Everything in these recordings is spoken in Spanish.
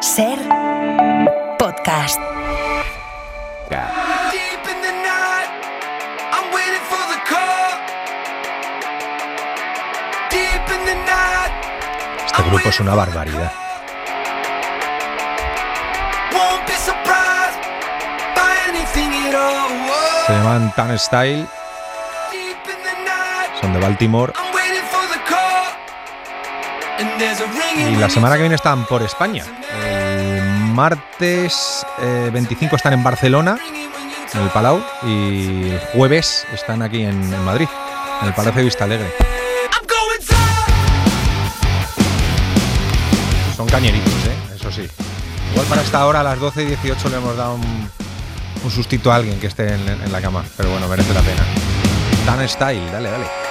Ser podcast. Este grupo es una barbaridad. Se llaman Tan Style. Son de Baltimore. Y la semana que viene están por España. El martes 25 están en Barcelona, en el Palau. Y el jueves están aquí en Madrid, en el Palacio de Vista Alegre. Son cañeritos, eso sí. Igual para esta hora, a las 12:18, le hemos dado un sustito a alguien que esté en la cama. Pero bueno, merece la pena. Tan Style, dale.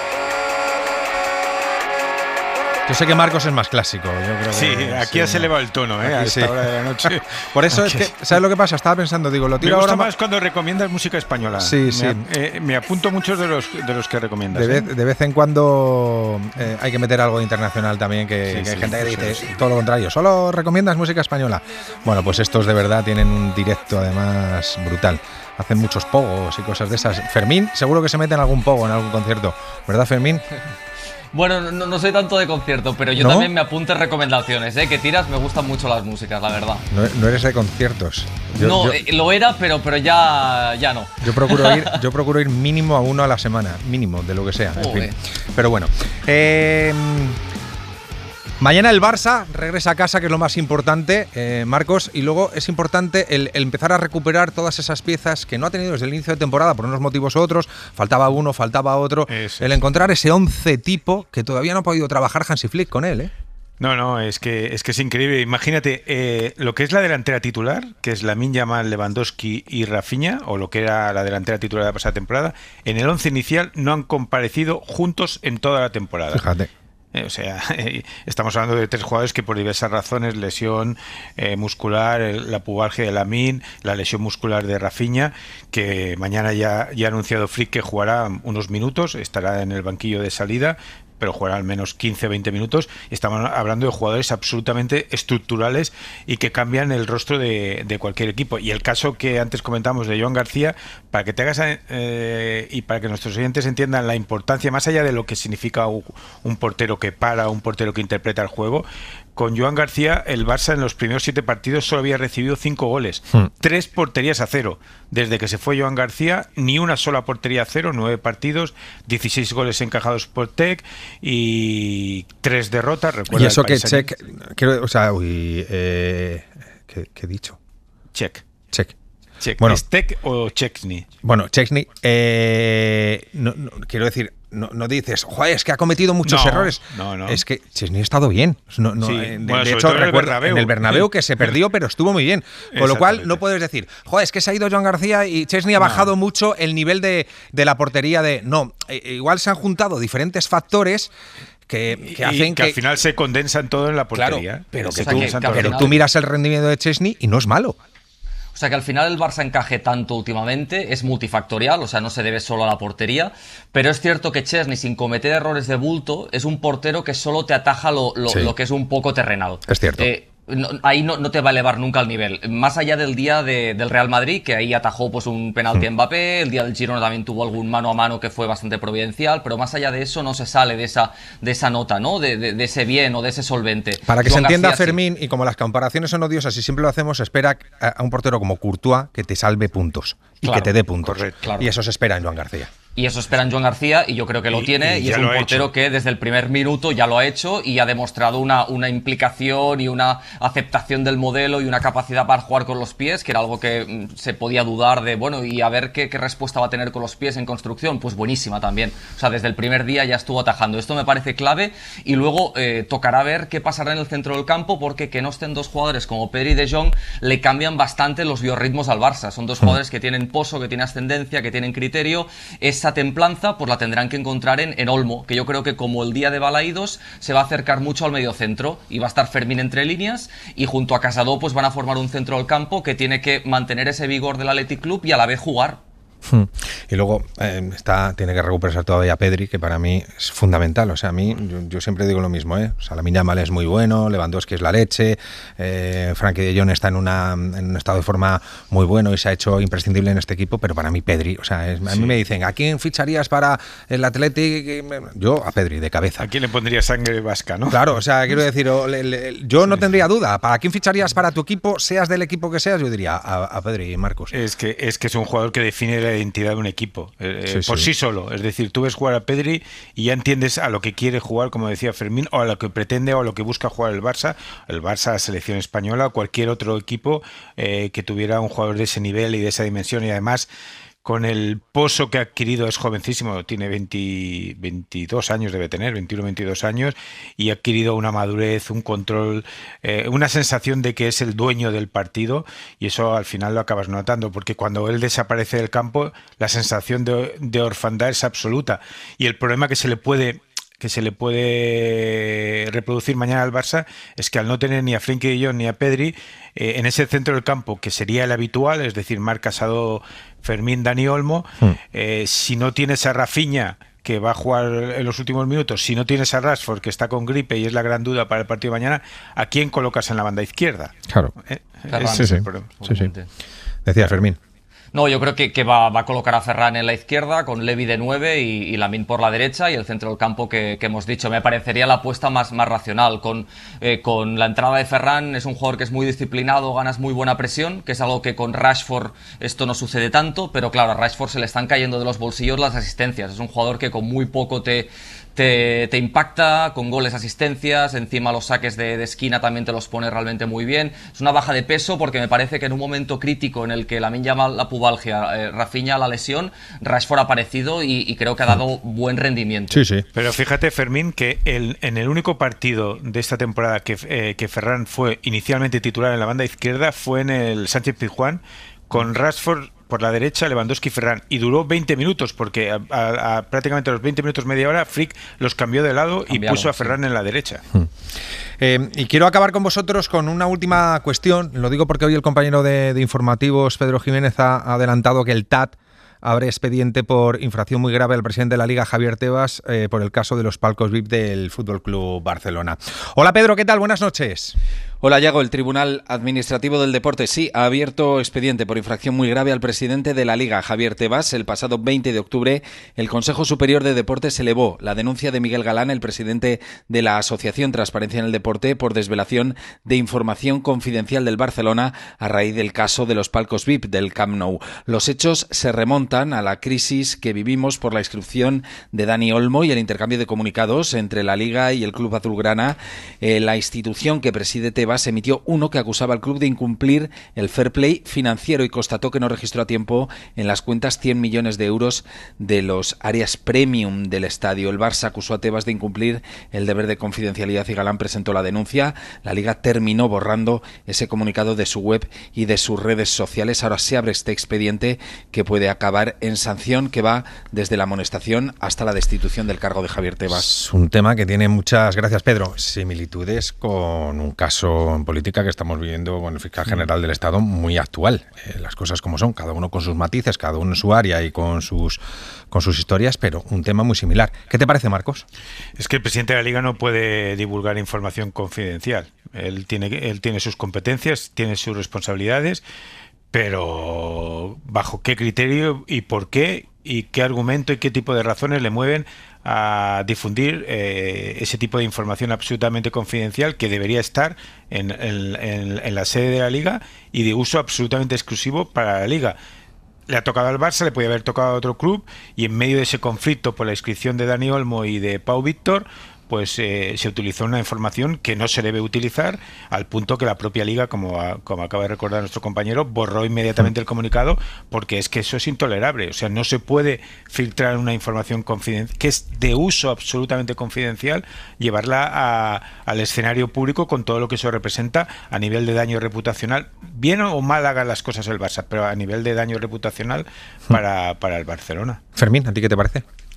Yo sé que Marcos es más clásico. Yo creo sí, que, aquí ya se eleva el tono, a esta hora de la noche. Por eso es que, ¿sabes lo que pasa? Estaba pensando, digo, lo tiro me gusta ahora más cuando recomiendas música española. Sí. Me apunto muchos de los que recomiendas. De vez en cuando hay que meter algo internacional también, que hay gente que dice todo lo contrario, solo recomiendas música española. Bueno, pues estos de verdad tienen un directo además brutal. Hacen muchos pogos y cosas de esas. Fermín, seguro que se mete en algún pogo, en algún concierto. ¿Verdad, Fermín? Bueno, no soy tanto de concierto, pero yo también me apunto recomendaciones, que tiras, me gustan mucho las músicas, la verdad. No eres de conciertos. Lo era, pero ya no. Yo procuro ir mínimo a uno a la semana, mínimo, de lo que sea. En fin. Pero bueno. Mañana el Barça regresa a casa, que es lo más importante, Marcos, y luego es importante el empezar a recuperar todas esas piezas que no ha tenido desde el inicio de temporada por unos motivos u otros. Faltaba uno, faltaba otro. El encontrar ese 11 tipo que todavía no ha podido trabajar Hansi Flick con él, No, es que es increíble. Imagínate lo que es la delantera titular, que es Lamine Yamal, Lewandowski y Rafinha, o lo que era la delantera titular de la pasada temporada, en el 11 inicial no han comparecido juntos en toda la temporada. Fíjate. O sea, estamos hablando de tres jugadores que por diversas razones, lesión muscular, la pubalgia de Lamine, la lesión muscular de Rafinha, que mañana ya ha anunciado Flick que jugará unos minutos, estará en el banquillo de salida, pero jugará al menos 15-20 minutos. Estamos hablando de jugadores absolutamente estructurales y que cambian el rostro de cualquier equipo. Y el caso que antes comentamos de Joan García, para que te hagas y para que nuestros oyentes entiendan la importancia, más allá de lo que significa un portero que para, un portero que interpreta el juego, con Joan García el Barça en los primeros 7 partidos solo había recibido 5 goles, 3 porterías a 0. Desde que se fue Joan García, ni una sola portería a 0, 9 partidos, 16 goles encajados por Tec y 3 derrotas. Y eso que Check, ¿qué he dicho? Check. Bueno, ¿es Tec o Chesney? Bueno, Chesney, quiero decir, no dices, joder, es que ha cometido muchos errores. No. Es que Chesney ha estado bien. De hecho, recuerdo en el Bernabéu que se perdió, pero estuvo muy bien. Con lo cual, no puedes decir, joder, es que se ha ido Joan García y Chesney ha bajado mucho el nivel de la portería igual se han juntado diferentes factores que hacen que al final se condensan todo en la portería. Claro, pero tú miras el rendimiento de Chesney y no es malo. O sea que al final el Barça encaje tanto últimamente, es multifactorial, o sea, no se debe solo a la portería, pero es cierto que Chesney, sin cometer errores de bulto, es un portero que solo te ataja lo que es un poco terrenal. Es cierto. Ahí no te va a elevar nunca el nivel. Más allá del día del Real Madrid, que ahí atajó pues un penalti a Mbappé, el día del Girona también tuvo algún mano a mano que fue bastante providencial, pero más allá de eso no se sale de esa nota, ¿no? De ese bien o de ese solvente. Para que se entienda, Fermín, y como las comparaciones son odiosas y siempre lo hacemos, espera a un portero como Courtois que te salve puntos y que te dé puntos. Correcto, claro. Y eso se espera en Joan García. Y eso espera en Joan García, y yo creo que lo tiene, y es un portero que desde el primer minuto ya lo ha hecho y ha demostrado una implicación y una aceptación del modelo y una capacidad para jugar con los pies, que era algo que se podía dudar de, bueno, y a ver qué respuesta va a tener con los pies en construcción, pues buenísima también. O sea, desde el primer día ya estuvo atajando. Esto me parece clave, y luego tocará ver qué pasará en el centro del campo, porque que no estén dos jugadores como Pedri y De Jong le cambian bastante los biorritmos al Barça. Son dos jugadores que tienen pozo, que tienen ascendencia, que tienen criterio. Esa templanza pues la tendrán que encontrar en Olmo, que yo creo que como el día de Balaídos se va a acercar mucho al mediocentro y va a estar Fermín entre líneas, y junto a Casado pues van a formar un centro del campo que tiene que mantener ese vigor del Athletic Club y a la vez jugar. Y luego tiene que recuperarse todavía Pedri, que para mí es fundamental. O sea, a mí, yo siempre digo lo mismo, ¿eh? O sea, Lamine Yamal es muy bueno, Lewandowski es la leche, Frenkie de Jong está en un estado de forma muy bueno y se ha hecho imprescindible en este equipo, pero para mí Pedri, o sea, a mí me dicen, ¿a quién ficharías para el Athletic? Yo a Pedri, de cabeza. ¿A quién le pondría sangre vasca, no? Claro, o sea, quiero decir, yo no tendría duda. ¿Para quién ficharías para tu equipo, seas del equipo que seas? Yo diría a Pedri y Marcos. Es que es un jugador que define la identidad de un equipo por sí solo. Es decir, tú ves jugar a Pedri y ya entiendes a lo que quiere jugar, como decía Fermín, o a lo que pretende o a lo que busca jugar el Barça, la selección española o cualquier otro equipo que tuviera un jugador de ese nivel y de esa dimensión, y además con el pozo que ha adquirido, es jovencísimo, tiene 22 años, debe tener, 21, 22 años, y ha adquirido una madurez, un control, una sensación de que es el dueño del partido, y eso al final lo acabas notando, porque cuando él desaparece del campo, la sensación de orfandad es absoluta, y el problema que se le puede reproducir mañana al Barça es que al no tener ni a Frenkie de Jong ni a Pedri en ese centro del campo, que sería el habitual, es decir, Marc Casado, Fermín, Dani Olmo, si no tienes a Rafinha, que va a jugar en los últimos minutos, si no tienes a Rashford, que está con gripe y es la gran duda para el partido de mañana, ¿a quién colocas en la banda izquierda? Claro. Sí. Decía Fermín. No, yo creo que va a colocar a Ferran en la izquierda, con Levi de 9 y Lamine por la derecha, y el centro del campo que hemos dicho. Me parecería la apuesta más racional. Con la entrada de Ferran, es un jugador que es muy disciplinado, ganas muy buena presión, que es algo que con Rashford esto no sucede tanto, pero claro, a Rashford se le están cayendo de los bolsillos las asistencias. Es un jugador que con muy poco te impacta, con goles, asistencias, encima los saques de esquina también te los pone realmente muy bien. Es una baja de peso, porque me parece que en un momento crítico en el que Lamine Yamal la pubalgia, Rafinha la lesión, Rashford ha aparecido y creo que ha dado buen rendimiento. Sí. Pero fíjate, Fermín, que en el único partido de esta temporada que Ferran fue inicialmente titular en la banda izquierda fue en el Sánchez-Pizjuán, con Rashford por la derecha, Lewandowski y Ferran, y duró 20 minutos, porque prácticamente a los 20 minutos, media hora, Flick los cambió de lado y puso a Ferran en la derecha. Y quiero acabar con vosotros con una última cuestión. Lo digo porque hoy el compañero de Informativos, Pedro Jiménez, ha adelantado que el TAT abre expediente por infracción muy grave al presidente de la Liga, Javier Tebas, por el caso de los palcos VIP del Fútbol Club Barcelona. Hola Pedro, ¿qué tal? Buenas noches. Hola Yago, el Tribunal Administrativo del Deporte ha abierto expediente por infracción muy grave al presidente de la Liga, Javier Tebas. El pasado 20 de octubre el Consejo Superior de Deportes elevó la denuncia de Miguel Galán, el presidente de la Asociación Transparencia en el Deporte, por desvelación de información confidencial del Barcelona a raíz del caso de los palcos VIP del Camp Nou. Los hechos se remontan a la crisis que vivimos por la inscripción de Dani Olmo y el intercambio de comunicados entre la Liga y el Club Azulgrana. La institución que preside Tebas emitió uno que acusaba al club de incumplir el fair play financiero y constató que no registró a tiempo en las cuentas 100 millones de euros de los áreas premium del estadio. El Barça acusó a Tebas de incumplir el deber de confidencialidad y Galán presentó la denuncia. La Liga terminó borrando ese comunicado de su web y de sus redes sociales. Ahora se abre este expediente que puede acabar en sanción, que va desde la amonestación hasta la destitución del cargo de Javier Tebas. Es un tema que tiene muchas, gracias Pedro, similitudes con un caso en política que estamos viviendo con el fiscal general del Estado muy actual. Las cosas como son, cada uno con sus matices, cada uno en su área y con sus historias, pero un tema muy similar. ¿Qué te parece, Marcos? Es que el presidente de la Liga no puede divulgar información confidencial. Él tiene sus competencias, tiene sus responsabilidades, pero ¿bajo qué criterio y por qué? ¿Y qué argumento y qué tipo de razones le mueven a difundir ese tipo de información absolutamente confidencial que debería estar en la sede de la Liga y de uso absolutamente exclusivo para la Liga? Le ha tocado al Barça, le podía haber tocado a otro club, y en medio de ese conflicto por la inscripción de Dani Olmo y de Pau Víctor, pues se utilizó una información que no se debe utilizar, al punto que la propia Liga, como acaba de recordar nuestro compañero, borró inmediatamente el comunicado, porque es que eso es intolerable. O sea, no se puede filtrar una información confidencial, que es de uso absolutamente confidencial, llevarla al escenario público con todo lo que eso representa a nivel de daño reputacional. Bien o mal hagan las cosas el Barça, pero a nivel de daño reputacional para el Barcelona. Fermín, ¿a ti qué te parece?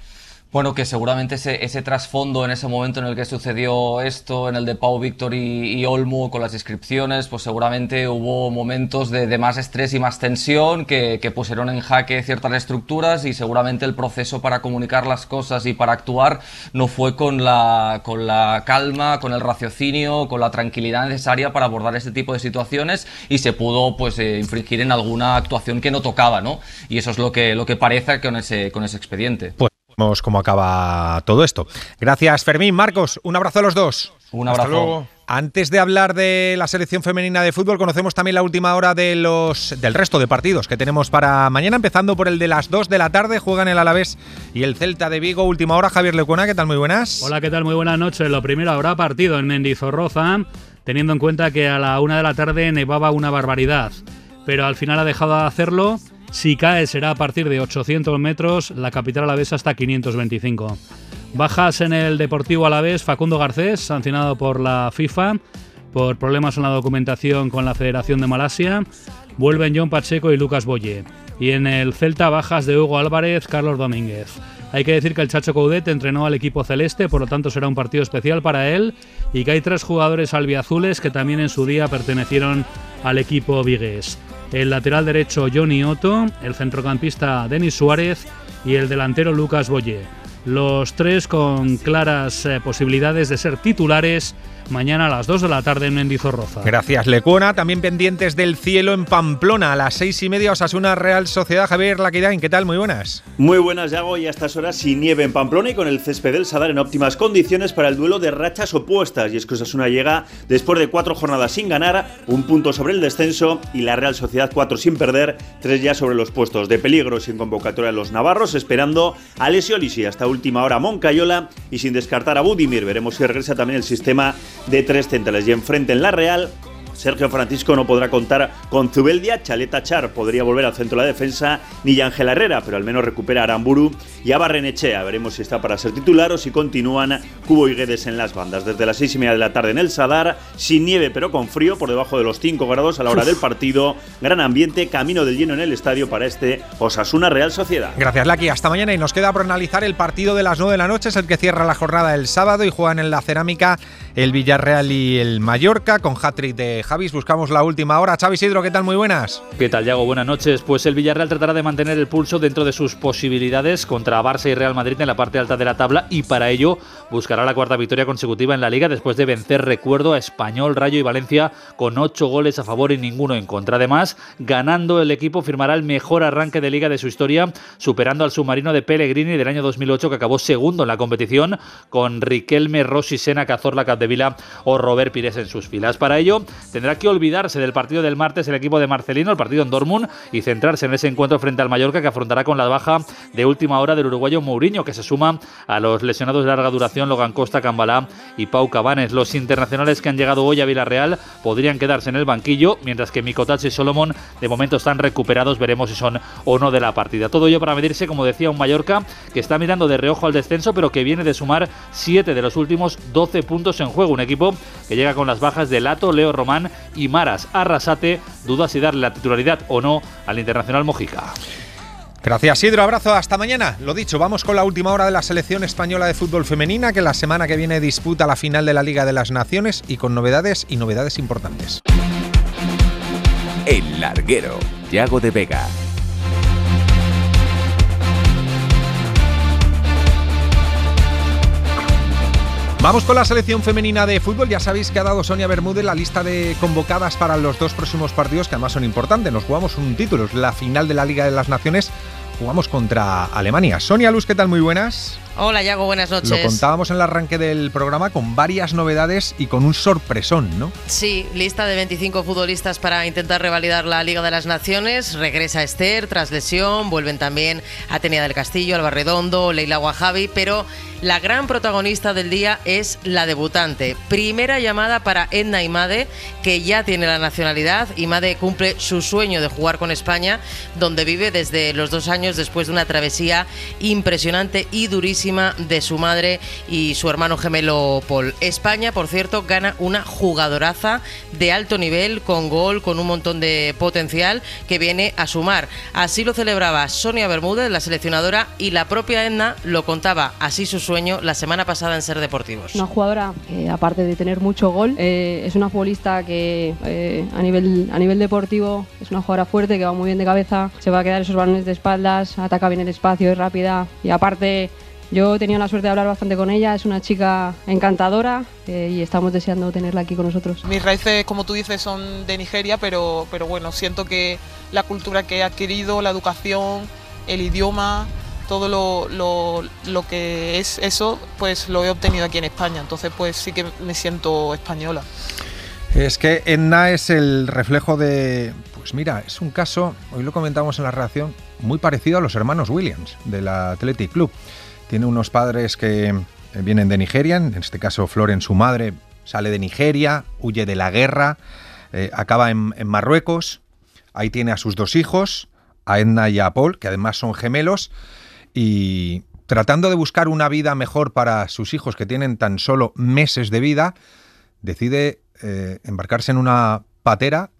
Bueno, que seguramente ese trasfondo en ese momento en el que sucedió esto, en el de Pau Víctor y Olmo con las inscripciones, pues seguramente hubo momentos de más estrés y más tensión que pusieron en jaque ciertas estructuras, y seguramente el proceso para comunicar las cosas y para actuar no fue con la calma, con el raciocinio, con la tranquilidad necesaria para abordar este tipo de situaciones, y se pudo pues infringir en alguna actuación que no tocaba, ¿no? Y eso es lo que parece con ese expediente. Pues vemos cómo acaba todo esto. Gracias, Fermín. Marcos, un abrazo a los dos. Un abrazo. Hasta luego. Antes de hablar de la selección femenina de fútbol, conocemos también la última hora del resto de partidos que tenemos para mañana, empezando por el de las 2 de la tarde. Juegan el Alavés y el Celta de Vigo. Última hora, Javier Lecuona, ¿qué tal? Muy buenas. Hola, ¿qué tal? Muy buenas noches. Lo primero, habrá partido en Mendizorroza, teniendo en cuenta que a la 1 de la tarde nevaba una barbaridad, pero al final ha dejado de hacerlo. Si cae será a partir de 800 metros, la capital alavesa hasta 525. Bajas en el Deportivo Alavés, Facundo Garcés, sancionado por la FIFA por problemas en la documentación con la Federación de Malasia. Vuelven John Pacheco y Lucas Boye. Y en el Celta, bajas de Hugo Álvarez, Carlos Domínguez. Hay que decir que el Chacho Coudet entrenó al equipo celeste, por lo tanto será un partido especial para él, y que hay 3 jugadores albiazules que también en su día pertenecieron al equipo vigués. El lateral derecho Johnny Otto, el centrocampista Denis Suárez y el delantero Lucas Boye. Los 3 con claras posibilidades de ser titulares mañana a las 2 de la tarde en Mendizorroza. Gracias, Lecuona. También pendientes del cielo en Pamplona, a las 6:30, Osasuna Real Sociedad. Javier Laquidain, ¿qué tal? Muy buenas. Muy buenas, Yago, y a estas horas sin nieve en Pamplona y con el césped del Sadar en óptimas condiciones para el duelo de rachas opuestas. Y es que Osasuna llega después de 4 jornadas sin ganar, 1 punto sobre el descenso, y la Real Sociedad 4 sin perder, 3 ya sobre los puestos de peligro, sin convocatoria de los navarros, esperando a Alessio Lisi hasta última hora Moncayola y sin descartar a Budimir. Veremos si regresa también el sistema de 3 centrales. Y enfrente en la Real, Sergio Francisco no podrá contar con Zubeldia, Chaleta Char podría volver al centro de la defensa, ni Ángela Herrera, pero al menos recupera a Aramburu y a Barrenechea. Veremos si está para ser titular o si continúan Cubo y Guedes en las bandas. Desde las 6:30 de la tarde en el Sadar, sin nieve pero con frío, por debajo de los 5 grados a la hora del partido. Gran ambiente, camino del lleno en el estadio para este Osasuna Real Sociedad. Gracias, Laki. Hasta mañana, y nos queda por analizar el partido de las 9 de la noche, es el que cierra la jornada el sábado, y juegan en la Cerámica el Villarreal y el Mallorca, con hat-trick de Javis. Buscamos la última hora. Xavi Isidro, ¿qué tal? Muy buenas. ¿Qué tal, Yago? Buenas noches. Pues el Villarreal tratará de mantener el pulso dentro de sus posibilidades contra Barça y Real Madrid en la parte alta de la tabla, y para ello buscará la 4ª victoria consecutiva en la Liga después de vencer, recuerdo, a Español, Rayo y Valencia con 8 goles a favor y ninguno en contra. Además, ganando, el equipo firmará el mejor arranque de Liga de su historia, superando al submarino de Pellegrini del año 2008, que acabó segundo en la competición, con Riquelme, Rossi, Sena, Cazorla, Capdevila o Robert Pires en sus filas. Para ello tendrá que olvidarse del partido del martes el equipo de Marcelino, el partido en Dortmund, y centrarse en ese encuentro frente al Mallorca, que afrontará con la baja de última hora del uruguayo Mourinho, que se suma a los lesionados de larga duración Logan Costa, Cambalá y Pau Cabanes. Los internacionales que han llegado hoy a Villarreal podrían quedarse en el banquillo, mientras que Mikotats y Solomon de momento están recuperados. Veremos si son o no de la partida. Todo ello para medirse, como decía, un Mallorca que está mirando de reojo al descenso, pero que viene de sumar 7 de los últimos 12 puntos en juego. Un equipo que llega con las bajas de Lato, Leo Román y Maras. Arrasate duda si darle la titularidad o no al internacional mojica. Gracias, Isidro. Abrazo, hasta mañana. Lo dicho, vamos con la última hora de la selección española de fútbol femenina, que la semana que viene disputa la final de la Liga de las Naciones, y con novedades importantes. El Larguero, Yago de Vega. Vamos con la selección femenina de fútbol. Ya sabéis que ha dado Sonia Bermúdez la lista de convocadas para los 2 próximos partidos, que además son importantes. Nos jugamos un título, es la final de la Liga de las Naciones. Jugamos contra Alemania. Sonia Luz, ¿qué tal? Muy buenas. Hola, Yago, buenas noches. Lo contábamos en el arranque del programa, con varias novedades y con un sorpresón, ¿no? Sí, lista de 25 futbolistas para intentar revalidar la Liga de las Naciones. Regresa Esther tras lesión, vuelven también Atenea del Castillo, Alba Redondo, Leila Guajavi, pero la gran protagonista del día es la debutante. Primera llamada para Edna Imade, que ya tiene la nacionalidad. Imade cumple su sueño de jugar con España, donde vive desde los 2 años después de una travesía impresionante y durísima orgullosísima de su madre y su hermano gemelo Paul. España, por cierto, gana una jugadoraza de alto nivel, con gol, con un montón de potencial, que viene a sumar. Así lo celebraba Sonia Bermúdez, la seleccionadora, y la propia Edna lo contaba así su sueño la semana pasada en Ser Deportivos. Una jugadora que, aparte de tener mucho gol, es una futbolista que a nivel deportivo es una jugadora fuerte, que va muy bien de cabeza, se va a quedar esos balones de espaldas, ataca bien el espacio, es rápida, y aparte yo he tenido la suerte de hablar bastante con ella, es una chica encantadora y estamos deseando tenerla aquí con nosotros. Mis raíces, como tú dices, son de Nigeria, pero bueno, siento que la cultura que he adquirido, la educación, el idioma, todo lo que es eso, pues lo he obtenido aquí en España, entonces pues sí que me siento española. Es que Edna es el reflejo de... Pues mira, es un caso, hoy lo comentamos en la redacción, muy parecido a los hermanos Williams del Athletic Club. Tiene unos padres que vienen de Nigeria, en este caso Floren, su madre, sale de Nigeria, huye de la guerra, acaba en Marruecos, ahí tiene a sus 2 hijos, a Edna y a Paul, que además son gemelos, y tratando de buscar una vida mejor para sus hijos, que tienen tan solo meses de vida, decide embarcarse en una patera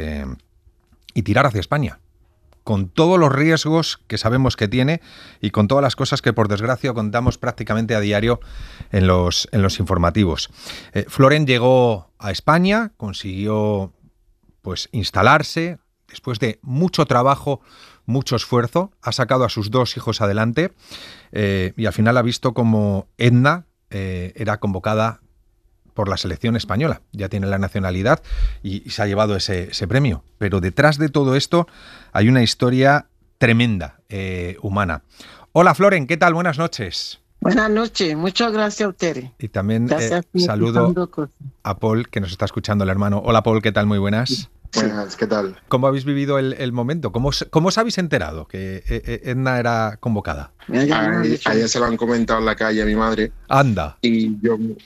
y tirar hacia España, con todos los riesgos que sabemos que tiene y con todas las cosas que por desgracia contamos prácticamente a diario en los informativos. Floren llegó a España, consiguió pues instalarse, después de mucho trabajo, mucho esfuerzo, ha sacado a sus 2 hijos adelante y al final ha visto como Edna era convocada por la selección española, ya tiene la nacionalidad y se ha llevado ese premio. Pero detrás de todo esto hay una historia tremenda, humana. Hola Floren, ¿qué tal? Buenas noches. Buenas noches, muchas gracias a ustedes. Y también saludo a Paul, que nos está escuchando, el hermano. Hola Paul, ¿qué tal? Muy buenas. Buenas, ¿qué tal? ¿Cómo habéis vivido el momento? ¿Cómo os habéis enterado que Edna era convocada? Ayer se lo han comentado en la calle a mi madre. Anda. Y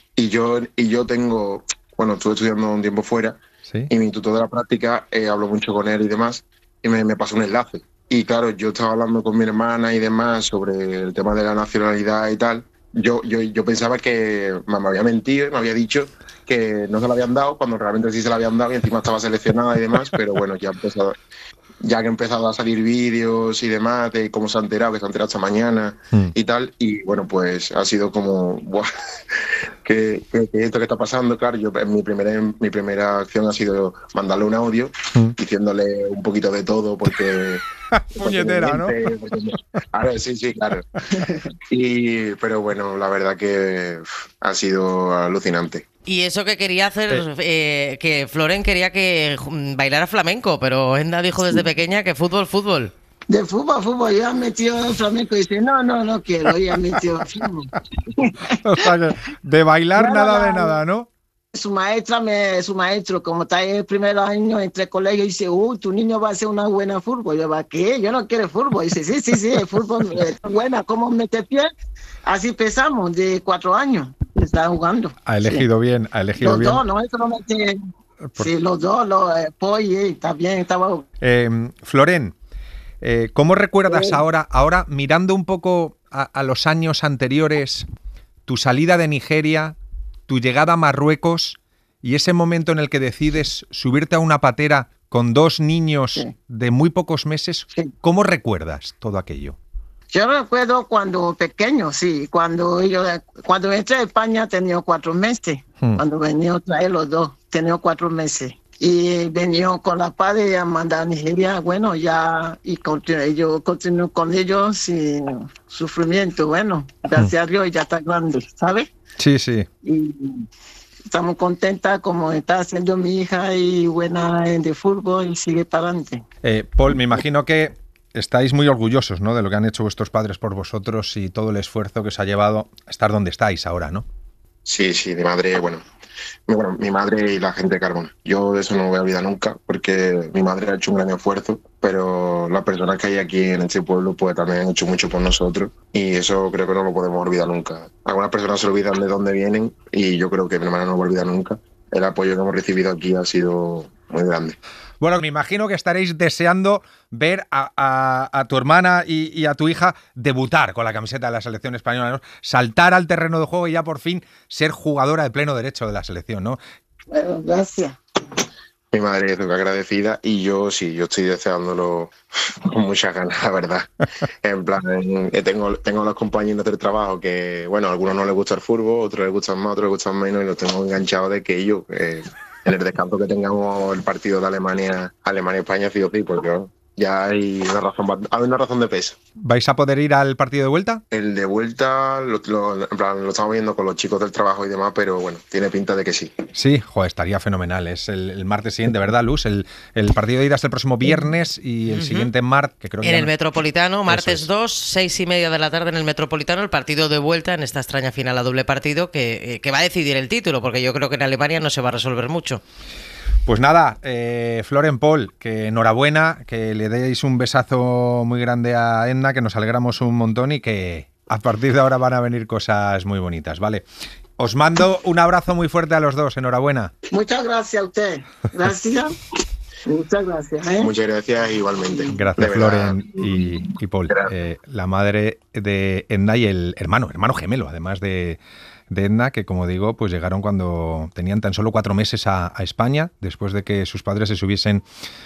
yo tengo, bueno, estuve estudiando un tiempo fuera, ¿sí? Y mi tutor de la práctica hablo mucho con él y demás, y me pasó un enlace. Y claro, yo estaba hablando con mi hermana y demás sobre el tema de la nacionalidad y tal. Yo pensaba que me había mentido y me había dicho que no se la habían dado, cuando realmente sí se la habían dado y encima estaba seleccionada y demás, pero bueno, ya que he empezado a salir vídeos y demás de cómo se ha enterado, que se ha enterado esta mañana y tal, y bueno, pues ha sido como, ¡buah! que esto que está pasando, claro, yo mi primera acción ha sido mandarle un audio diciéndole un poquito de todo, porque... Puñetera, ¿no? Claro, sí, claro. Pero bueno, la verdad que ha sido alucinante. Y eso que quería hacer, que Floren quería que bailara flamenco, pero Edna dijo desde pequeña que fútbol. De fútbol, ya metió en flamenco y dice, no quiero, ya metió en fútbol. O sea, de bailar nada, ¿no? Su maestro, como está en el primer año entre colegios, dice, tu niño va a ser una buena fútbol. Yo, ¿para qué? Yo no quiero fútbol. Dice, sí, el fútbol es buena, ¿cómo mete pie? Así empezamos, de 4 años, está jugando. Ha elegido bien. Los dos, no, eso no mete... Sí, los dos, Poy, también estaba... Floren, ¿cómo recuerdas ahora, mirando un poco a los años anteriores, tu salida de Nigeria, tu llegada a Marruecos y ese momento en el que decides subirte a una patera con 2 niños de muy pocos meses? ¿Cómo recuerdas todo aquello? Yo recuerdo cuando pequeño, sí, cuando entré a España tenía 4 meses, cuando venía a traer los 2, tenía 4 meses. Y venía con la padre a mandar a Nigeria, bueno, ya, y yo continué con ellos sin sufrimiento, bueno, gracias a Dios ya está grande, ¿sabes? Sí. Y estamos contentas como está haciendo mi hija y buena de fútbol y sigue para adelante. Paul, me imagino que estáis muy orgullosos, ¿no?, de lo que han hecho vuestros padres por vosotros y todo el esfuerzo que os ha llevado a estar donde estáis ahora, ¿no? Sí, mi madre, mi madre y la gente de Carbón. Yo de eso no voy a olvidar nunca, porque mi madre ha hecho un gran esfuerzo, pero las personas que hay aquí en este pueblo pues también han hecho mucho por nosotros y eso creo que no lo podemos olvidar nunca. Algunas personas se olvidan de dónde vienen y yo creo que mi hermana no lo va a olvidar nunca. el apoyo que hemos recibido aquí ha sido muy grande. Bueno, me imagino que estaréis deseando ver a tu hermana y a tu hija debutar con la camiseta de la selección española, ¿no? Saltar al terreno de juego y ya por fin ser jugadora de pleno derecho de la selección, ¿no? Bueno, gracias. Mi madre es muy agradecida y yo estoy deseándolo con muchas ganas, la verdad. En plan, tengo los compañeros del trabajo que, bueno, a algunos no les gusta el fútbol, otros les gustan más, otros les gustan menos y los tengo enganchados de que ellos... en el descanso que tengamos el partido de Alemania-España, sí o sí, porque bueno, ya hay una razón de peso. ¿Vais a poder ir al partido de vuelta? El de vuelta lo estamos viendo con los chicos del trabajo y demás, pero bueno, tiene pinta de que sí. Sí, joder, estaría fenomenal. Es el martes siguiente, ¿verdad, Luz? El partido de ida es el próximo viernes y el siguiente martes, que creo que... En el Metropolitano, martes 2, 6:30 de la tarde en el Metropolitano, el partido de vuelta en esta extraña final a doble partido que va a decidir el título, porque yo creo que en Alemania no se va a resolver mucho. Pues nada, Floren Paul, que enhorabuena, que le deis un besazo muy grande a Edna, que nos alegramos un montón y que a partir de ahora van a venir cosas muy bonitas, ¿vale? Os mando un abrazo muy fuerte a los dos, enhorabuena. Muchas gracias a usted. Gracias. Muchas gracias. Muchas gracias igualmente. Gracias, Floren y Paul. La madre de Edna y el hermano gemelo, además de Edna, que como digo, pues llegaron cuando tenían tan solo 4 meses a España, después de que sus padres se subiesen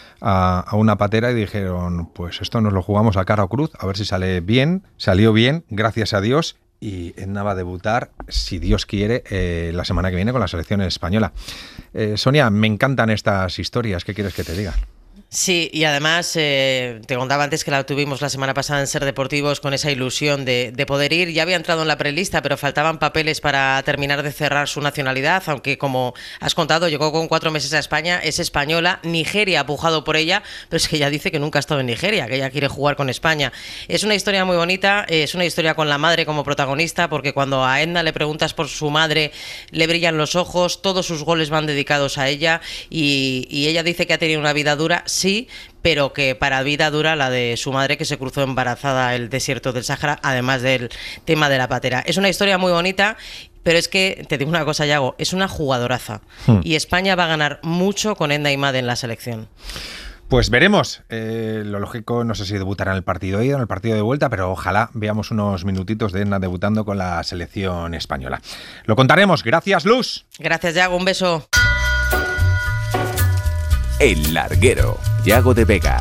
a una patera y dijeron, pues esto nos lo jugamos a cara o cruz, a ver si sale bien. Salió bien, gracias a Dios, y Edna va a debutar, si Dios quiere, la semana que viene con la selección española. Sonia, me encantan estas historias, ¿qué quieres que te diga? Sí, y además te contaba antes que la tuvimos la semana pasada en Ser Deportivos con esa ilusión de poder ir. Ya había entrado en la prelista, pero faltaban papeles para terminar de cerrar su nacionalidad, aunque como has contado, llegó con 4 meses a España, es española, Nigeria ha pujado por ella, pero es que ella dice que nunca ha estado en Nigeria, que ella quiere jugar con España. Es una historia muy bonita, es una historia con la madre como protagonista, porque cuando a Edna le preguntas por su madre, le brillan los ojos, todos sus goles van dedicados a ella, y ella dice que ha tenido una vida dura, sí, pero que para vida dura la de su madre, que se cruzó embarazada el desierto del Sáhara, además del tema de la patera. Es una historia muy bonita, pero es que, te digo una cosa, Yago, es una jugadoraza. Y España va a ganar mucho con Edna Imade en la selección. Pues veremos. Lo lógico, no sé si debutará en el partido de ida o en el partido de vuelta, pero ojalá veamos unos minutitos de Edna debutando con la selección española. Lo contaremos. Gracias, Luz. Gracias, Yago. Un beso. El Larguero, Yago de Vega.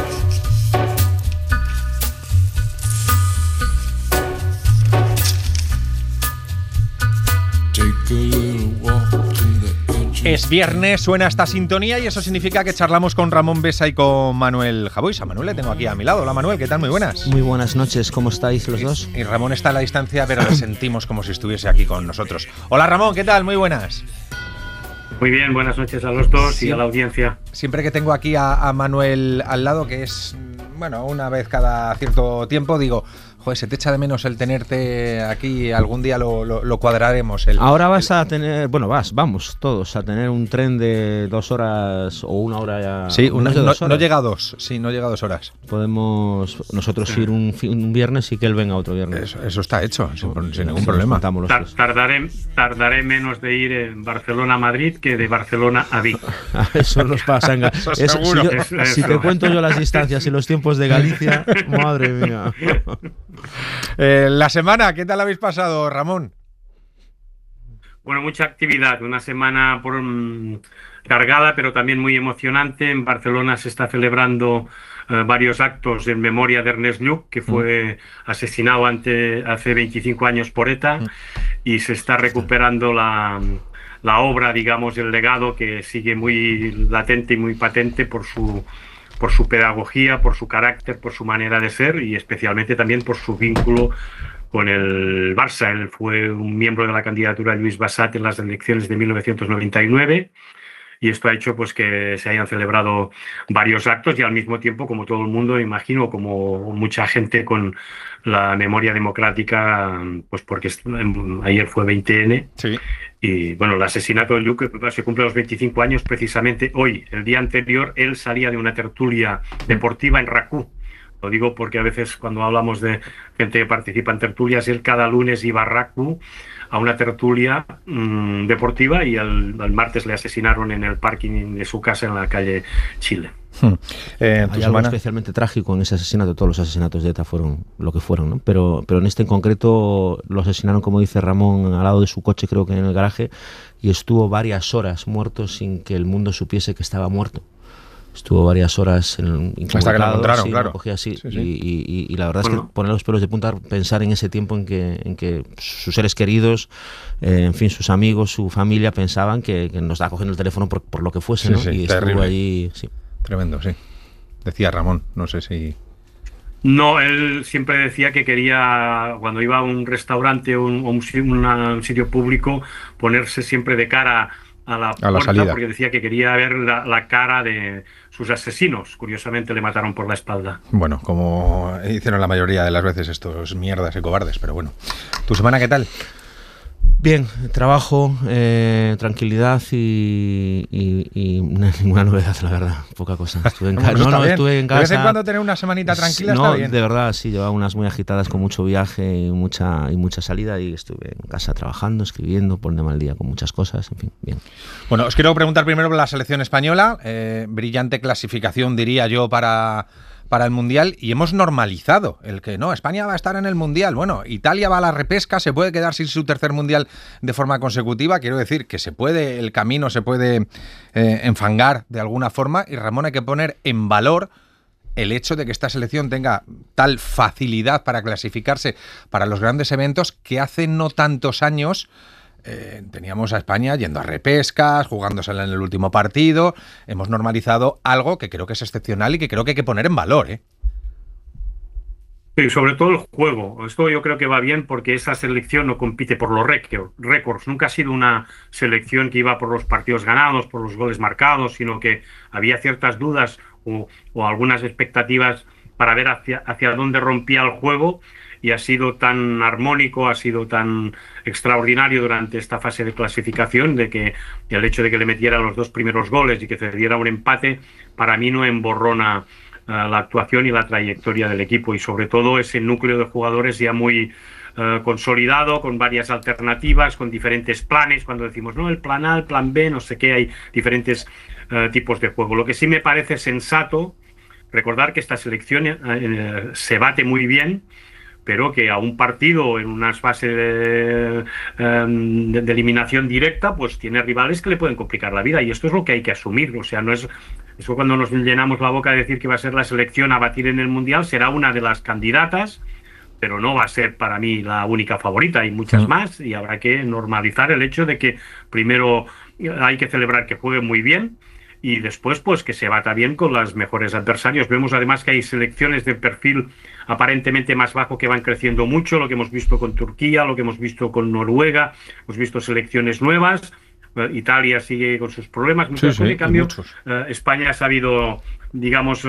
Es viernes, suena esta sintonía y eso significa que charlamos con Ramón Besa y con Manuel Javois. A Manuel le tengo aquí a mi lado. Hola Manuel, ¿qué tal? Muy buenas. Muy buenas noches, ¿cómo estáis los dos? Y Ramón está a la distancia, pero le sentimos como si estuviese aquí con nosotros. Hola Ramón, ¿qué tal? Muy buenas. Muy bien, buenas noches a los dos y a la audiencia. Siempre que tengo aquí a Manuel al lado, que es, bueno, una vez cada cierto tiempo, digo, joder, se te echa de menos el tenerte aquí, algún día lo cuadraremos. Ahora vas a tener, bueno, vamos todos a tener un tren de 2 horas o 1 hora ya. Sí, no llega a 2, sí, no llega a 2 horas. Podemos nosotros ir un viernes y que él venga otro viernes. Eso está hecho, sin ningún problema. Tardaré menos de ir en Barcelona a Madrid que de Barcelona a Vic. Eso nos pasa. Si te cuento yo las distancias y los tiempos de Galicia, madre mía. La semana, ¿qué tal habéis pasado, Ramón? Bueno, mucha actividad, una semana cargada, pero también muy emocionante. En Barcelona se está celebrando varios actos en memoria de Ernest Lluch, que fue asesinado hace 25 años por ETA, y se está recuperando la obra, digamos, el legado, que sigue muy latente y muy patente por su pedagogía, por su carácter, por su manera de ser y especialmente también por su vínculo con el Barça. Él fue un miembro de la candidatura de Lluís Bassat en las elecciones de 1999 y esto ha hecho pues que se hayan celebrado varios actos y al mismo tiempo, como todo el mundo, imagino, como mucha gente con la memoria democrática, pues porque ayer fue 20N. Sí. Y bueno, el asesinato de Lluch se cumple los 25 años precisamente hoy. El día anterior él salía de una tertulia deportiva en RAC1. Lo digo porque a veces cuando hablamos de gente que participa en tertulias, él cada lunes iba a RAC1 a una tertulia deportiva y el martes le asesinaron en el parking de su casa en la calle Chile. Hay algo especialmente trágico en ese asesinato. Todos los asesinatos de ETA fueron lo que fueron, ¿no? Pero en este en concreto lo asesinaron, como dice Ramón, al lado de su coche, creo que en el garaje, y estuvo varias horas muerto sin que el mundo supiese que estaba muerto. Estuvo varias horas hasta que lo encontraron, sí, claro. Cogía así, sí, sí. Y la verdad es que pone los pelos de punta pensar en ese tiempo en que sus seres queridos, en fin, sus amigos, su familia pensaban que nos estaba cogiendo el teléfono por lo que fuese, ¿no? Y terrible. Estuvo allí, sí. Tremendo, sí. Decía Ramón, no sé si... No, él siempre decía que quería, cuando iba a un restaurante o un sitio público, ponerse siempre de cara a la puerta, salida, porque decía que quería ver la cara de sus asesinos. Curiosamente le mataron por la espalda. Bueno, como hicieron la mayoría de las veces estos mierdas y cobardes, pero bueno. ¿Tu semana qué tal? Bien, trabajo, tranquilidad y ninguna novedad, la verdad, poca cosa. Estuve en casa. Estuve en casa. De vez en cuando tener una semanita tranquila está bien. De verdad, sí, llevaba unas muy agitadas con mucho viaje y mucha salida, y estuve en casa trabajando, escribiendo, poniéndome al día con muchas cosas, en fin, bien. Bueno, os quiero preguntar primero por la selección española. Brillante clasificación, diría yo, para el Mundial, y hemos normalizado el que no, España va a estar en el Mundial. Bueno, Italia va a la repesca, se puede quedar sin su tercer Mundial de forma consecutiva. Quiero decir que el camino se puede enfangar de alguna forma, y Ramón, hay que poner en valor el hecho de que esta selección tenga tal facilidad para clasificarse para los grandes eventos, que hace no tantos años teníamos a España yendo a repescas, jugándosela en el último partido. Hemos normalizado algo que creo que es excepcional y que creo que hay que poner en valor, ¿eh? Sí, sobre todo el juego. Esto yo creo que va bien, porque esa selección no compite por los récords. Nunca ha sido una selección que iba por los partidos ganados, por los goles marcados, sino que había ciertas dudas o algunas expectativas para ver hacia dónde rompía el juego. Y ha sido tan armónico, ha sido tan extraordinario durante esta fase de clasificación, de que el hecho de que le metiera los 2 primeros goles y que cediera un empate, para mí no emborrona la actuación y la trayectoria del equipo, y sobre todo ese núcleo de jugadores ya muy consolidado, con varias alternativas, con diferentes planes. Cuando decimos, no, el plan A, el plan B, no sé qué, hay diferentes tipos de juego. Lo que sí me parece sensato, recordar que esta selección se bate muy bien, pero que a un partido en unas fases de eliminación directa, pues tiene rivales que le pueden complicar la vida, y esto es lo que hay que asumir. O sea, no es eso, cuando nos llenamos la boca de decir que va a ser la selección a batir en el Mundial, será una de las candidatas, pero no va a ser para mí la única favorita. Hay muchas más, y habrá que normalizar el hecho de que primero hay que celebrar que juegue muy bien, y después pues que se bata bien con los mejores adversarios. Vemos además que hay selecciones de perfil aparentemente más bajo que van creciendo mucho, lo que hemos visto con Turquía, lo que hemos visto con Noruega, hemos visto selecciones nuevas. Italia sigue con sus problemas, en cambio España ha sabido, digamos,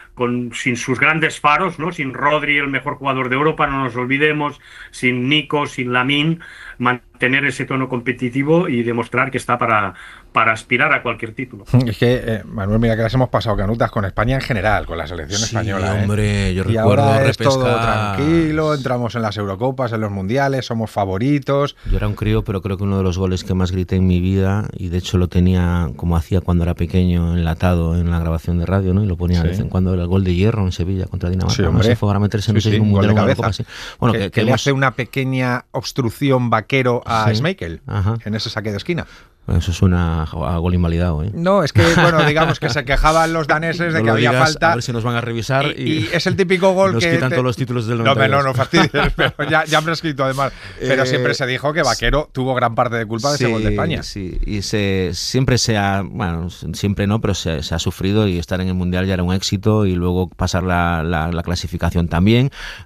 sin sus grandes faros, ¿no? Sin Rodri, el mejor jugador de Europa, no nos olvidemos, sin Nico, sin Lamine, mantener ese tono competitivo y demostrar que está para aspirar a cualquier título. Es que, Manuel, mira que las hemos pasado canutas con España en general, con la selección española. Hombre, yo y recuerdo ahora repesca... es todo tranquilo, entramos en las Eurocopas, en los Mundiales, somos favoritos. Yo era un crío, pero creo que uno de los goles que más grité en mi vida, y de hecho lo tenía como hacía cuando era pequeño, enlatado en la grabación de radio, ¿no? Y lo ponía de vez en cuando, era el gol de Hierro en Sevilla contra Dinamarca. Sí, hombre. No sé, fue para meterse en un mundial de cabeza. Así. Bueno, que le hace una pequeña obstrucción Vaquero a Schmeichel en ese saque de esquina. Eso suena a gol invalidado, ¿eh? No, es que, bueno, digamos que se quejaban los daneses de que había falta. A ver si nos van a revisar. Y es el típico gol nos que... Nos quitan todos los títulos del 92. No fastidies, pero ya han prescrito además. Pero siempre se dijo que Vaquero tuvo gran parte de culpa de ese gol de España. Sí, y siempre se ha... Bueno, siempre no, pero se ha sufrido, y estar en el Mundial ya era un éxito, y luego pasar la clasificación también.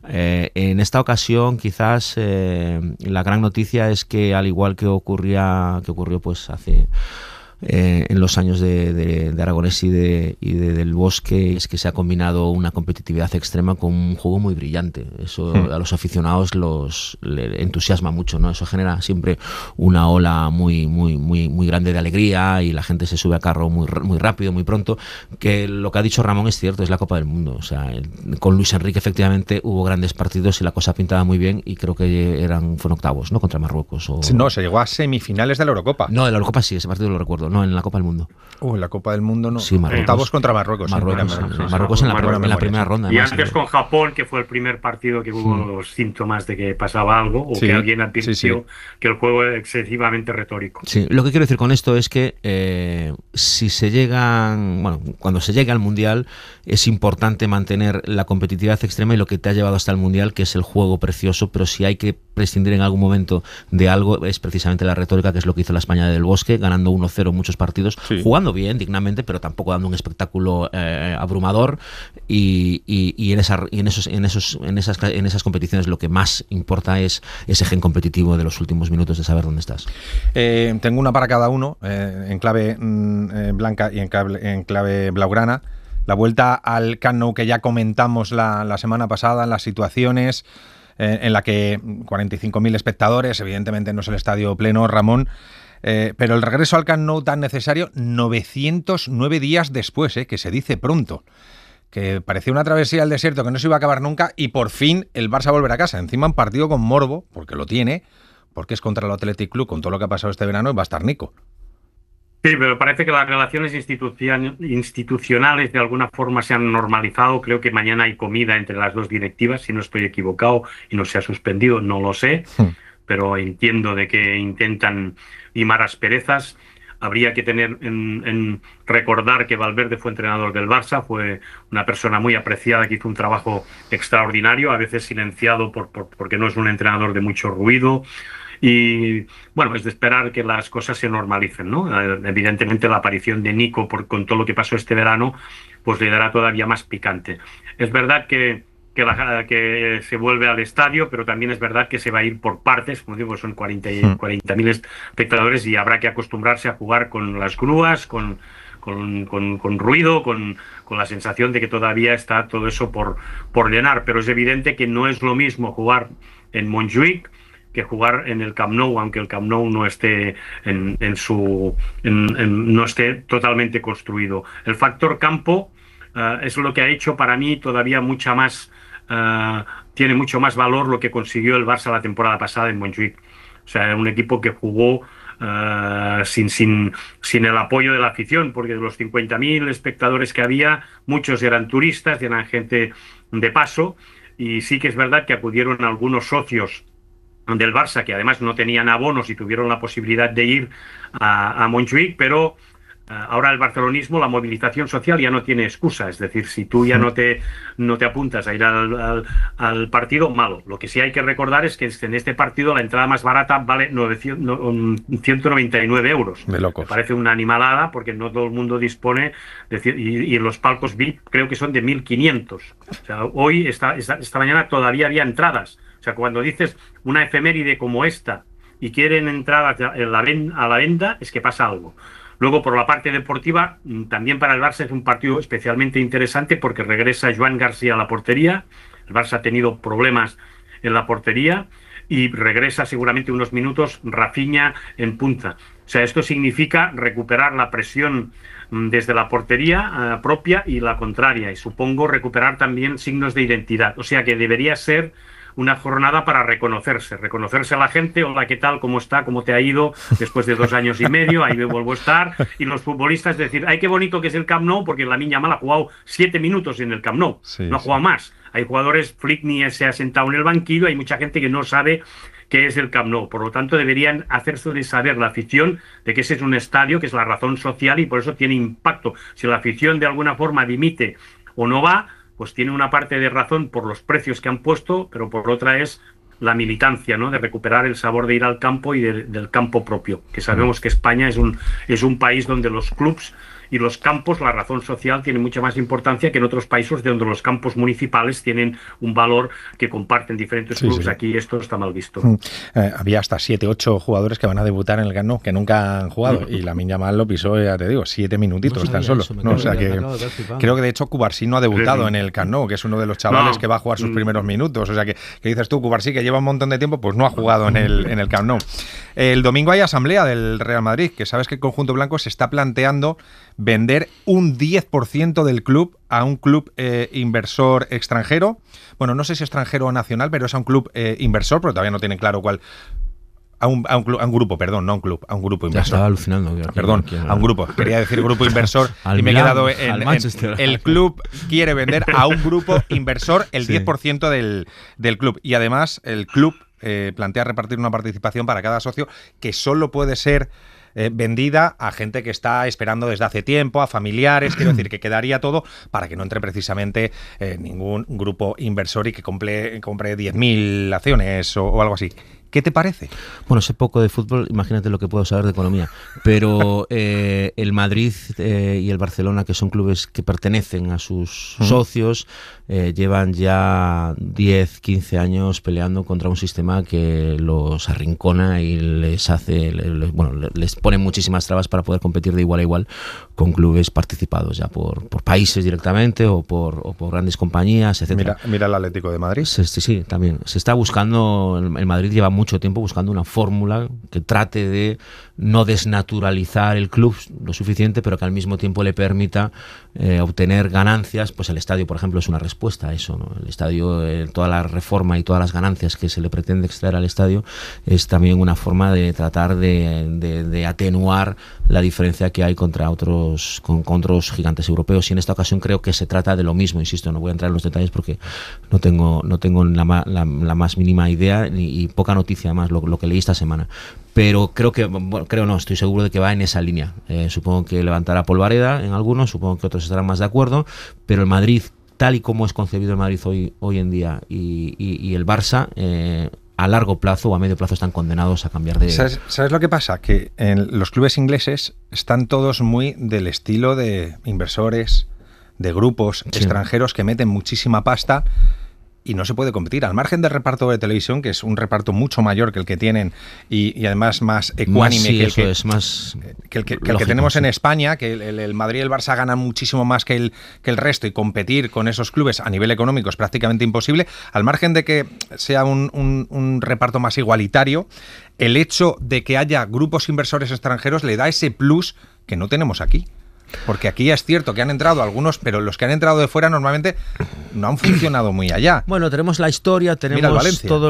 En esta ocasión, quizás, la gran noticia es que, al igual que ocurrió pues hace en los años de Aragonés y del Bosque, es que se ha combinado una competitividad extrema con un juego muy brillante. Eso a los aficionados le entusiasma mucho, ¿no? Eso genera siempre una ola muy grande de alegría y la gente se sube a carro muy rápido, muy pronto. Que lo que ha dicho Ramón es cierto, es la Copa del Mundo. O sea, con Luis Enrique efectivamente hubo grandes partidos y la cosa pintaba muy bien, y creo que fueron octavos, ¿no? Contra Marruecos. No, se llegó a semifinales de la Eurocopa. No, de la Eurocopa sí, ese partido lo recuerdo. No, en la Copa del Mundo. En la Copa del Mundo no. Sí, Marruecos. Octavos contra Marruecos. Marruecos en la primera ronda. Y antes con Japón, que fue el primer partido que hubo síntomas de que pasaba algo, o que alguien advirtió que el juego es excesivamente retórico. Sí, lo que quiero decir con esto es que cuando se llega al Mundial es importante mantener la competitividad extrema y lo que te ha llevado hasta el Mundial, que es el juego precioso, pero si hay que prescindir en algún momento de algo es precisamente la retórica, que es lo que hizo la España del Bosque, ganando 1-0 muchos partidos, jugando bien, dignamente, pero tampoco dando un espectáculo abrumador, y en esas competiciones lo que más importa es ese gen competitivo de los últimos minutos, de saber dónde estás. Tengo una para cada uno, en clave blanca y en clave blaugrana. La vuelta al Camp Nou, que ya comentamos la semana pasada, en las situaciones en la que 45.000 espectadores, evidentemente no es el estadio pleno, Ramón, pero el regreso al Camp Nou tan necesario 909 días después, que se dice pronto, que parecía una travesía al desierto que no se iba a acabar nunca, y por fin el Barça volverá a casa, encima un partido con morbo, porque lo tiene, porque es contra el Athletic Club, con todo lo que ha pasado este verano, y va a estar Nico. Sí, pero parece que las relaciones institucionales de alguna forma se han normalizado. Creo que mañana hay comida entre las dos directivas, si no estoy equivocado, y no se ha suspendido, no lo sé, pero entiendo de que intentan limar asperezas. Habría que tener en recordar que Valverde fue entrenador del Barça, fue una persona muy apreciada que hizo un trabajo extraordinario, a veces silenciado porque no es un entrenador de mucho ruido. Y bueno, es de esperar que las cosas se normalicen, ¿no? Evidentemente la aparición de Nico con todo lo que pasó este verano pues le dará todavía más picante. Es verdad que se vuelve al estadio, pero también es verdad que se va a ir por partes, como digo, son 40.000 espectadores, y habrá que acostumbrarse a jugar con las grúas, con ruido, con la sensación de que todavía está todo eso por llenar. Pero es evidente que no es lo mismo jugar en Montjuïc que jugar en el Camp Nou, aunque el Camp Nou no esté no esté totalmente construido. El factor campo es lo que ha hecho para mí todavía tiene mucho más valor lo que consiguió el Barça la temporada pasada en Montjuïc. O sea, un equipo que jugó sin el apoyo de la afición, porque de los 50.000 espectadores que había, muchos eran turistas, eran gente de paso, y sí que es verdad que acudieron algunos socios del Barça, que además no tenían abonos y tuvieron la posibilidad de ir a Montjuïc, pero ahora el barcelonismo, la movilización social ya no tiene excusa. Es decir, si tú ya no te apuntas a ir al partido, malo. Lo que sí hay que recordar es que en este partido la entrada más barata vale 199 euros. De locos. Me parece una animalada, porque no todo el mundo dispone, y en los palcos VIP creo que son de 1.500. O sea, hoy, esta mañana todavía había entradas. O sea, cuando dices una efeméride como esta y quieren entrar a la venta, es que pasa algo. Luego, por la parte deportiva, también para el Barça es un partido especialmente interesante porque regresa Joan García a la portería. El Barça ha tenido problemas en la portería y regresa seguramente unos minutos Rafinha en punta. O sea, esto significa recuperar la presión desde la portería propia y la contraria, y supongo recuperar también signos de identidad. O sea que debería ser una jornada para reconocerse a la gente. Hola, ¿qué tal? ¿Cómo está? ¿Cómo te ha ido? Después de 2 años y medio, ahí me vuelvo a estar. Y los futbolistas decir, ay, qué bonito que es el Camp Nou, porque Lamine Yamal ha jugado 7 minutos en el Camp Nou, no ha jugado más. Hay jugadores, Flick ni se ha sentado en el banquillo, hay mucha gente que no sabe qué es el Camp Nou. Por lo tanto, deberían hacerse saber la afición de que ese es un estadio, que es la razón social, y por eso tiene impacto. Si la afición de alguna forma dimite o no va, pues tiene una parte de razón por los precios que han puesto, pero por otra es la militancia, ¿no? De recuperar el sabor de ir al campo y del campo propio, que sabemos que España es un país donde los clubs y los campos, la razón social tiene mucha más importancia que en otros países donde los campos municipales tienen un valor que comparten diferentes clubes. Sí. Aquí esto está mal visto. Había hasta 7-8 jugadores que van a debutar en el Camp Nou que nunca han jugado y Lamine Yamal lo pisó, ya te digo, 7 minutitos tan solo. O sea que creo que de hecho Cubarsí no ha debutado en el Camp Nou, que es uno de los chavales que va a jugar sus primeros minutos. O sea que dices tú, Cubarsí, que lleva un montón de tiempo, pues no ha jugado en el Camp Nou. El domingo hay asamblea del Real Madrid, que sabes que el conjunto blanco se está planteando vender un 10% del club a un club inversor extranjero. Bueno, no sé si extranjero o nacional, pero es a un club inversor, pero todavía no tienen claro cuál. A un grupo, perdón, no a un club, a un grupo inversor. Ya estaba alucinando. Perdón, a un grupo. Quería decir grupo inversor y me he quedado en el club quiere vender a un grupo inversor el 10% del club. Y además el club plantea repartir una participación para cada socio que solo puede ser vendida a gente que está esperando desde hace tiempo, a familiares, quiero decir que quedaría todo para que no entre precisamente ningún grupo inversor y que compre 10.000 acciones o algo así. ¿Qué te parece? Bueno, sé poco de fútbol, imagínate lo que puedo saber de economía, pero el Madrid y el Barcelona, que son clubes que pertenecen a sus socios, llevan ya 10, 15 años peleando contra un sistema que los arrincona y les hace, les pone muchísimas trabas para poder competir de igual a igual con clubes participados ya por países directamente o por grandes compañías, etcétera. Mira el Atlético de Madrid. Sí, también. Se está buscando, el Madrid lleva mucho tiempo buscando una fórmula que trate de no desnaturalizar el club lo suficiente, pero que al mismo tiempo le permita obtener ganancias. Pues el estadio, por ejemplo, es una respuesta a eso, ¿no? El estadio, toda la reforma y todas las ganancias que se le pretende extraer al estadio es también una forma de tratar de atenuar la diferencia que hay contra otros gigantes europeos, y en esta ocasión creo que se trata de lo mismo. Insisto, no voy a entrar en los detalles porque no tengo la más mínima idea y poca noticia además lo que leí esta semana, pero estoy seguro de que va en esa línea. Supongo que levantará polvareda en algunos, supongo que otros estarán más de acuerdo, pero el Madrid, tal y como es concebido el Madrid hoy en día, y el Barça, a largo plazo o a medio plazo están condenados a cambiar de... ¿Sabes lo que pasa? Que en los clubes ingleses están todos muy del estilo de inversores, de grupos extranjeros que meten muchísima pasta y no se puede competir. Al margen del reparto de televisión, que es un reparto mucho mayor que el que tienen y además más ecuánime que el que tenemos en España, que el Madrid y el Barça ganan muchísimo más que el resto, y competir con esos clubes a nivel económico es prácticamente imposible. Al margen de que sea un reparto más igualitario, el hecho de que haya grupos inversores extranjeros le da ese plus que no tenemos aquí. Porque aquí es cierto que han entrado algunos, pero los que han entrado de fuera normalmente no han funcionado muy allá. Bueno, tenemos la historia, tenemos todo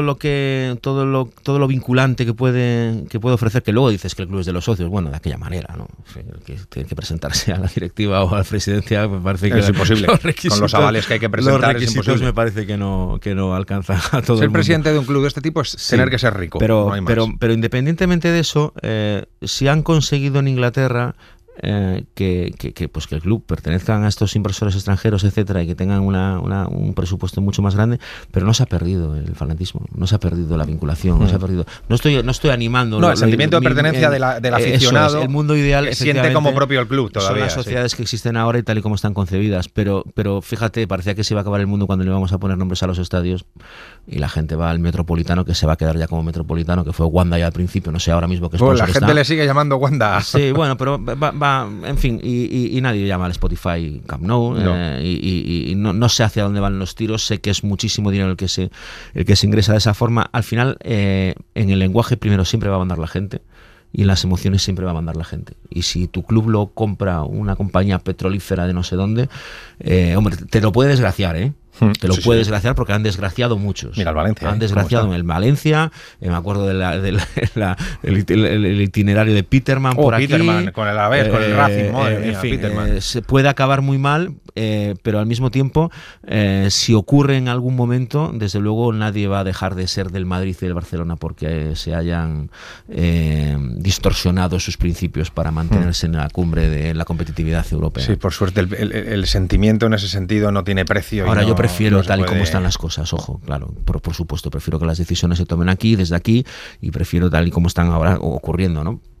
lo vinculante que puede ofrecer, que luego dices que el club es de los socios, bueno, de aquella manera, ¿no? Que tiene que presentarse a la directiva o a la presidencia, me parece que es imposible. Con los avales que hay que presentar, los requisitos me parece que no alcanzan a todo el mundo. Ser presidente de un club de este tipo es tener que ser rico. Pero, no hay más. pero independientemente de eso, si han conseguido en Inglaterra que el club pertenezcan a estos inversores extranjeros, etcétera, y que tengan un presupuesto mucho más grande, pero no se ha perdido el fanatismo, no se ha perdido la vinculación, no se ha perdido. No estoy animando. No, el sentimiento de pertenencia del aficionado, el mundo ideal, que siente como propio el club todavía. Son las sociedades que existen ahora y tal y como están concebidas, pero fíjate, parecía que se iba a acabar el mundo cuando le íbamos a poner nombres a los estadios, y la gente va al Metropolitano, que se va a quedar ya como Metropolitano, que fue Wanda ya al principio, no sé ahora mismo qué sponsor la gente le sigue llamando Wanda. Sí, bueno, pero va, en fin, y nadie llama al Spotify Camp Nou, y no sé hacia dónde van los tiros. Sé que es muchísimo dinero el que se ingresa de esa forma. Al final, en el lenguaje primero siempre va a mandar la gente, y en las emociones siempre va a mandar la gente. Y si tu club lo compra una compañía petrolífera de no sé dónde, hombre, te lo puede desgraciar, Te lo puede desgraciar, porque han desgraciado muchos. Mira el Valencia. Han desgraciado en el Valencia. Me acuerdo del itinerario de Peterman por aquí. Peterman, con el Alavés, con el Racing, madre mía, en fin, Peterman. Se puede acabar muy mal, pero al mismo tiempo, si ocurre en algún momento, desde luego nadie va a dejar de ser del Madrid y del Barcelona porque se hayan distorsionado sus principios para mantenerse en la cumbre de la competitividad europea. Sí, por suerte el sentimiento en ese sentido no tiene precio. Ahora yo prefiero tal y como están las cosas, ojo, claro, por supuesto, prefiero que las decisiones se tomen aquí, desde aquí, y prefiero tal y como están ahora ocurriendo, ¿no?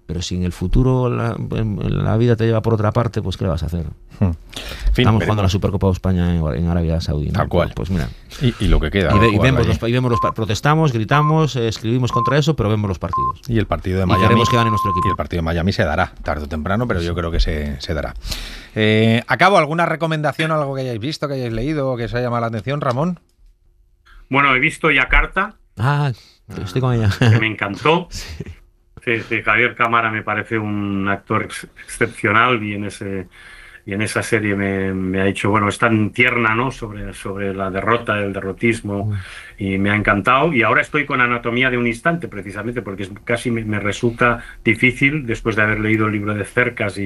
pero si en el futuro la vida te lleva por otra parte, pues ¿qué le vas a hacer? Estamos jugando la Supercopa de España en Arabia Saudí, ¿no? Tal cual. Pues mira. Y lo que queda. Protestamos, gritamos, escribimos contra eso, pero vemos los partidos. Y el partido de Miami. Y queremos que gane nuestro equipo. Y el partido de Miami se dará, tarde o temprano, pero yo creo que se dará. ¿Acabo alguna recomendación, algo que hayáis visto, que hayáis leído, que os haya llamado la atención, Ramón? Bueno, he visto Yakarta. Estoy con ella. Que me encantó. Sí, Javier Cámara me parece un actor excepcional y en esa serie me ha hecho, es tan tierna, ¿no? Sobre la derrota, el derrotismo, y me ha encantado. Y ahora estoy con Anatomía de un instante, precisamente, porque casi me resulta difícil, después de haber leído el libro de Cercas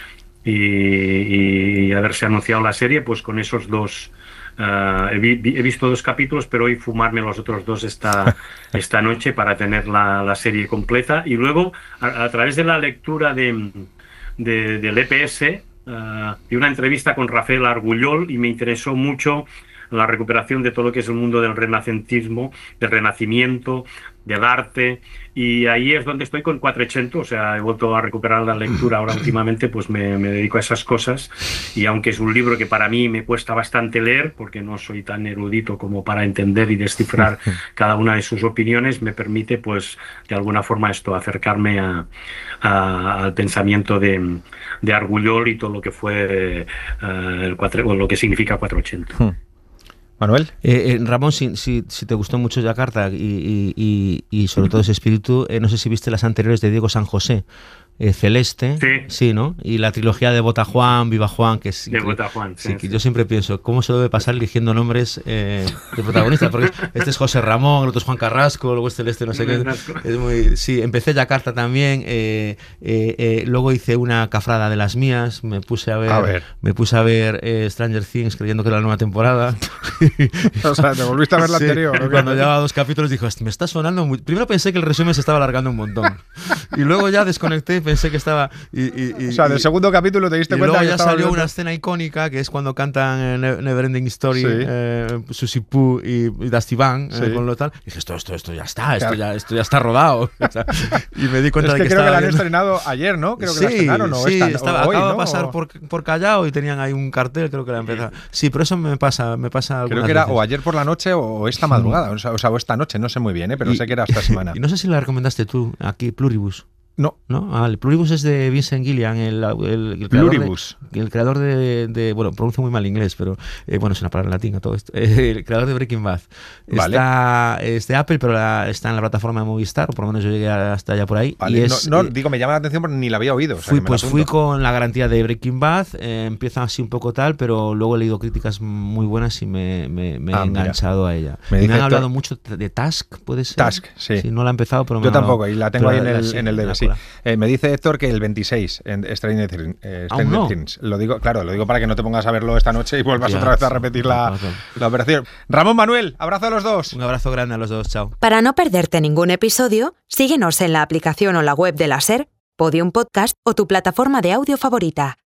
y haberse anunciado la serie, pues con esos dos. He visto 2 capítulos, pero hoy fumarme los otros 2 esta noche para tener la serie completa. Y luego, a través de la lectura del EPS, vi una entrevista con Rafael Argullol y me interesó mucho la recuperación de todo lo que es el mundo del renacentismo, del renacimiento, del arte, y ahí es donde estoy con Quattrocento. O sea, he vuelto a recuperar la lectura ahora últimamente, pues me dedico a esas cosas, y aunque es un libro que para mí me cuesta bastante leer, porque no soy tan erudito como para entender y descifrar cada una de sus opiniones, me permite, pues, de alguna forma acercarme al pensamiento de Argullol y todo lo que fue lo que significa Quattrocento. Manuel. Ramón, si te gustó mucho Yakarta y sobre todo ese espíritu, no sé si viste las anteriores de Diego San José, Celeste, sí, ¿no? Y la trilogía de Bota Juan, Viva Juan, que es... De Bota Juan, sí. Yo siempre pienso, ¿cómo se debe pasar eligiendo nombres de protagonistas? Porque este es José Ramón, el otro es Juan Carrasco, luego es Celeste, no sé qué. Es muy... Sí, empecé Yakarta también, luego hice una cafrada de las mías, me puse a ver Stranger Things creyendo que era la nueva temporada. O sea, te volviste a ver la anterior. ¿No? Cuando llevaba 2 capítulos dijo, me está sonando muy... Primero pensé que el resumen se estaba alargando un montón. Y luego ya desconecté, pensé que estaba... o sea, del segundo capítulo te diste cuenta que luego ya salió una escena icónica, que es cuando cantan Neverending Story, Susie Poo y Dusty Bang, con lo tal. Y dije, esto ya está, esto ya está rodado. O sea, y me di cuenta de que creo que la han estrenado ayer, ¿no? Creo que la estrenaron, ¿no? Sí, acaba de pasar por Callao y tenían ahí un cartel, creo que la empezó. Sí, pero eso me pasa creo que era o ayer por la noche o esta madrugada, o sea, o esta noche, no sé muy bien, pero sé que era esta semana. Y no sé si la recomendaste tú aquí, Pluribus. No. El Pluribus es de Vincent Gillian, el creador de bueno, pronuncio muy mal inglés, pero bueno, es una palabra en latín todo esto. El creador de Breaking Bad. Es de Apple, pero está en la plataforma de Movistar, o por lo menos yo llegué hasta allá por ahí. Vale. Digo, me llama la atención porque ni la había oído. O sea, fui con la garantía de Breaking Bad, empieza así un poco tal, pero luego he leído críticas muy buenas y me he enganchado a ella. Me han hablado mucho de Task, ¿puede ser? Task, sí. No la he empezado, pero yo tampoco, y la tengo ahí en el DVD. Me dice Héctor que el 26 en Stranger Things. Lo digo para que no te pongas a verlo esta noche y vuelvas otra vez a repetir la operación. Ramón, Manuel, abrazo a los dos. Un abrazo grande a los dos, chao. Para no perderte ningún episodio, síguenos en la aplicación o la web de la SER, Podium Podcast o tu plataforma de audio favorita.